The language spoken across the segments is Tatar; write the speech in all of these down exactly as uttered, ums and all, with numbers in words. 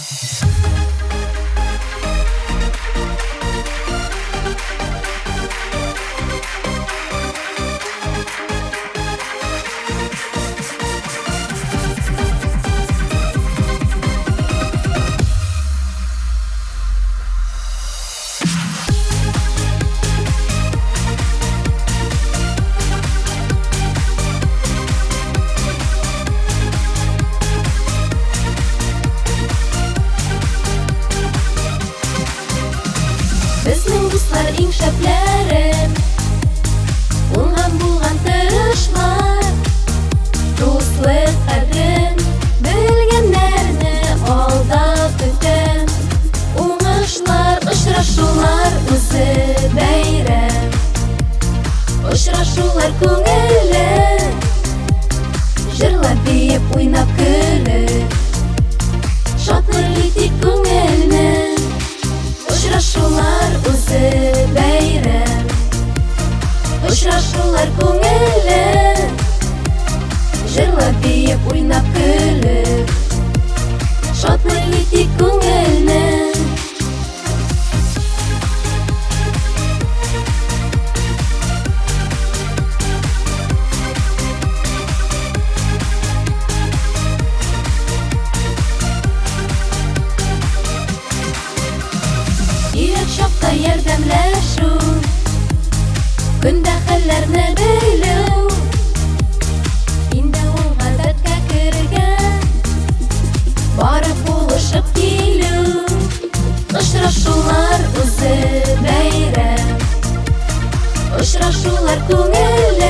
Безнең дуслар иң шәпләрем, уңган булган тырышлар, дуслык кадерен белгәннәрне алдап көтәм. Уңышлар, очрашулар үзе бәйрәм, очрашулар күңелле, җырлап, биеп, уйнап, көлеп, шатлык итик күңелне. Очрашулар үзе бәйрәм, очрашулар күңелле, җырлап, биеп, уйнап, көлеп, шатлык итик күңелне. Ирек чакта ярдәмләшү, көндә хәлләрне бәйләү, инде ул гадәткә кергән, барып булышып килү. Очрашулар үзе бәйрәм, очрашулар күңелле,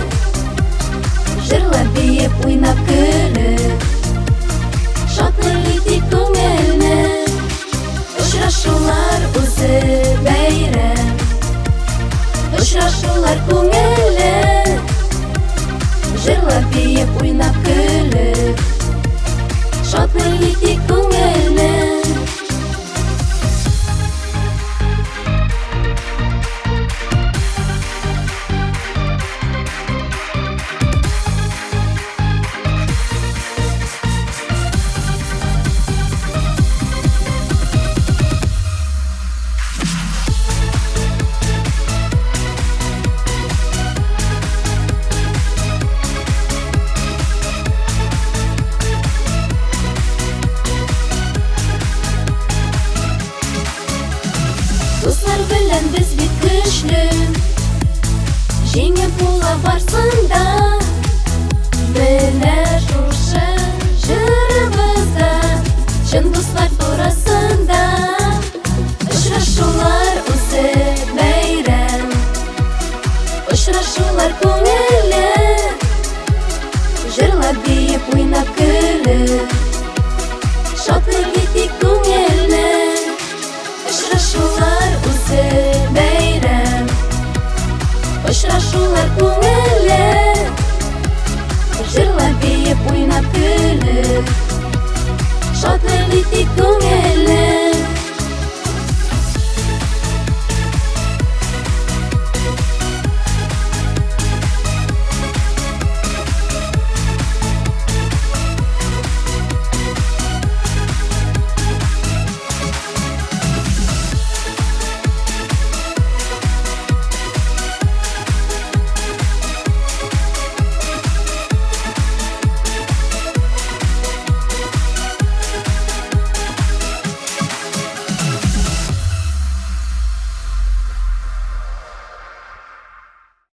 җырлап, биеп, уйнап, көлеп, шатлык итик күңелне. Очрашулар үзе бәйрәм, очрашулар күңелле, җырлап, биеп, уйнап, көлеп, шатлык итик күңелне. Дуслар белән без бик көчле, җиңеп була барсында, менә шушы җырыбызда, чын дуслар турысында. Очрашулар үзе бәйрәм, очрашулар күңелле, җырлап, биеп, уйнап, көлеп, шатлык итик күңелне. Очрашулар үзе бәйрәм, очрашулар күңелле, җырлап, биеп, уйнап, көлеп, шатлык итик күңелне.